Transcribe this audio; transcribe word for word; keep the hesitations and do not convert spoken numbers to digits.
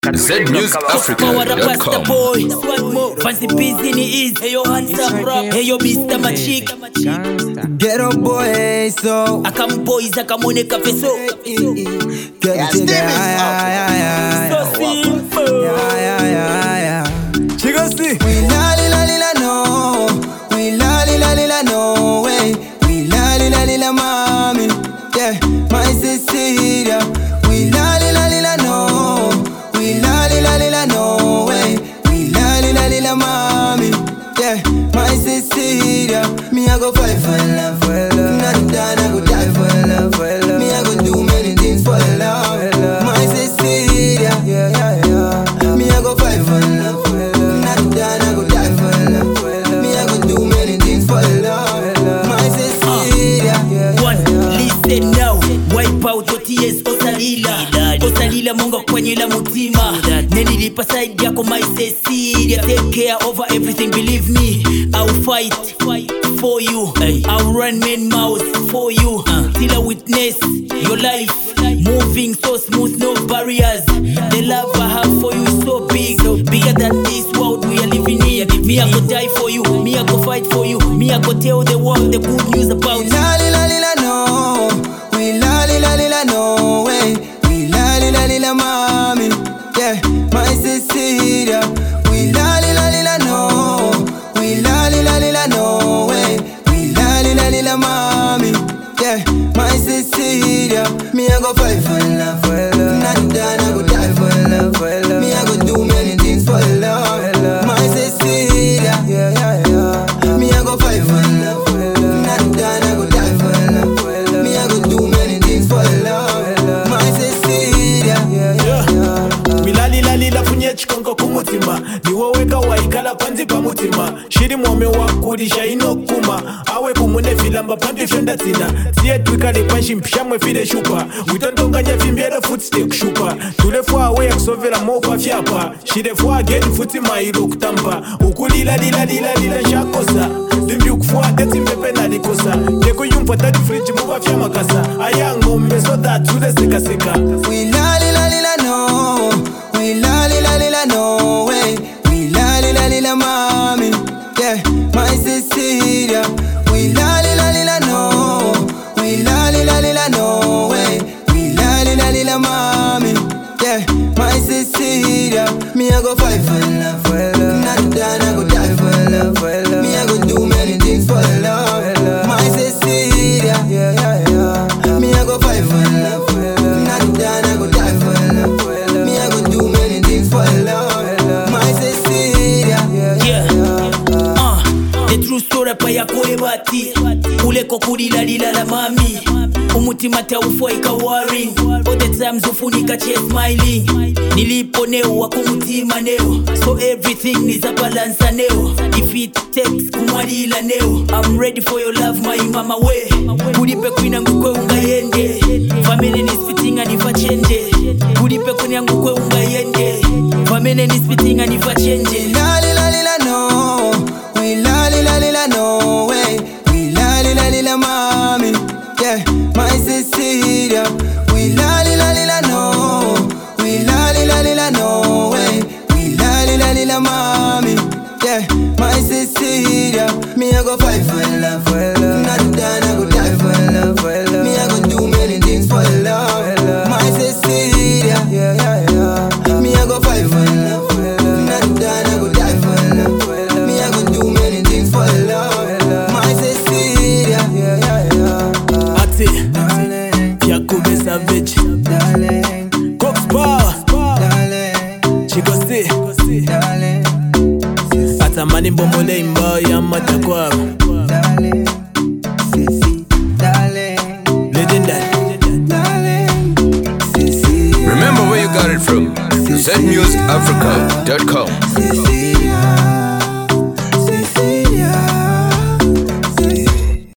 Z Music Africa dot com. Fancy busy is. Hey yo, hands up, bro. Hey yo, Mister Machik. Get up, boy, so I come boys, I come on a cafe, so get it together. so simple. Yeah, yeah, yeah, yeah. She go see. We la li la li la no. We la li la li la no way. We la li la li la mommy. Yeah, my Cecilia. We la li la li la no. We la li la li la no way. We la li la li la mommy. Yeah, my Cecilia. Me I go fight for love, for love. Not done, I go die for love, for love. Me I go do many things for love. My Cecilia. Yeah, yeah, yeah. Me I go fight for love, for love. Not done, I go die for love, for love. Me I go do many things for love. My Cecilia. One, listen now. Wipe out your tears, Osalila. Osalila munga kwenye la mutima. Nenilipa side yako my Cecilia. Take care over everything, believe me. I'll fight for you. I'll run main mouth for you. Till I witness your life moving so smooth, no barriers. The love I have for you is so big, bigger than this world we are living in. Me I go die for you, me I go fight for you, me I go tell the world the good news about you. La li la li la no. We la li la li la no way. We la li la li la mommy. Yeah, my Cecilia. We la li la li la no. We la li la li la no way. We la li la li la mommy. Yeah, my Cecilia. Me I go fight for love, for love. Not done, I go die for love, for love. Me I go do many things for love. My Cecilia. Yeah, yeah, yeah. Me I go fight for love, for love. Not done, I go die for love, for love. Me I go do many things for love. My Cecilia. Yeah, yeah, yeah. Milali lali la funye chikonko kumutima. Niwoweka waikala panzi pa mutima. Shiri mwome wakurisha inokuma. Awe kumune filamba panti fyonda tina. Siye twikale panshi mpishamwe fide shupa. Witondonganya fimbiera footstep shupa. Tulefua awe ya kusovela mofa fyapa. Shirefua ageni futi mairo kutampa. Ukulila lila lila lila shakosa. Limbi ukufua teti mpepe na likosa. Yeko yumpa tati friji muwa fya makasa. Ayango mbeso that ule seka seka. We la li la li la no. We la li la li la no way. We la li la li la mommy. Yeah, my Cecilia. We la li la li la no. We la li la li la no way. We la li la li la mommy. Yeah, my Cecilia. Me I go fight for love, for love. Not done, I go die for love, for love. Me I go do many things for love. My Cecilia. Yeah, yeah, yeah. Me I go fight for love, for love. Not done, I go die for love, for love. Me I go do many things for love. My Cecilia. Yeah, Yeah, uh, the true story pa yako ebati. Uleko kulila lila la mami. Umutima taufua ikawaring. All the times ufunika che smiling. Nilipo neo wakumutima neo. So everything needs a balance neo. If it takes kumwadila neo. I'm ready for your love my mama way. Kudipe kwina ngukwe ungayende. Family ni spitting and if I change. Kudipe kwina ngukwe ungayende. Family ni spitting and if I change. La li la li la no. We la li la li la no way. We la li la li la mommy. Yeah, my Cecilia. We la li la li la no. We la li la li la no way. We la li la li la mommy. Yeah, my Cecilia. Me I go fight for love, for love. Not done, I go die for love, for love. Me I go do many things for love. My Cecilia. Yeah, yeah, yeah. Me I go fight for love, for love. Not done, I go die for love, for love. Me I go do many things for love. My Cecilia. Yeah, yeah, yeah. Ati, Darling, Yakube Savage. darling, Cox Power. darling, Chico C. darling, Ata mani mbomole imba ya matakwa. darling, Ceci, darling, Legendary. darling, Ceci. Remember where you got it from. Z Music Africa dot com.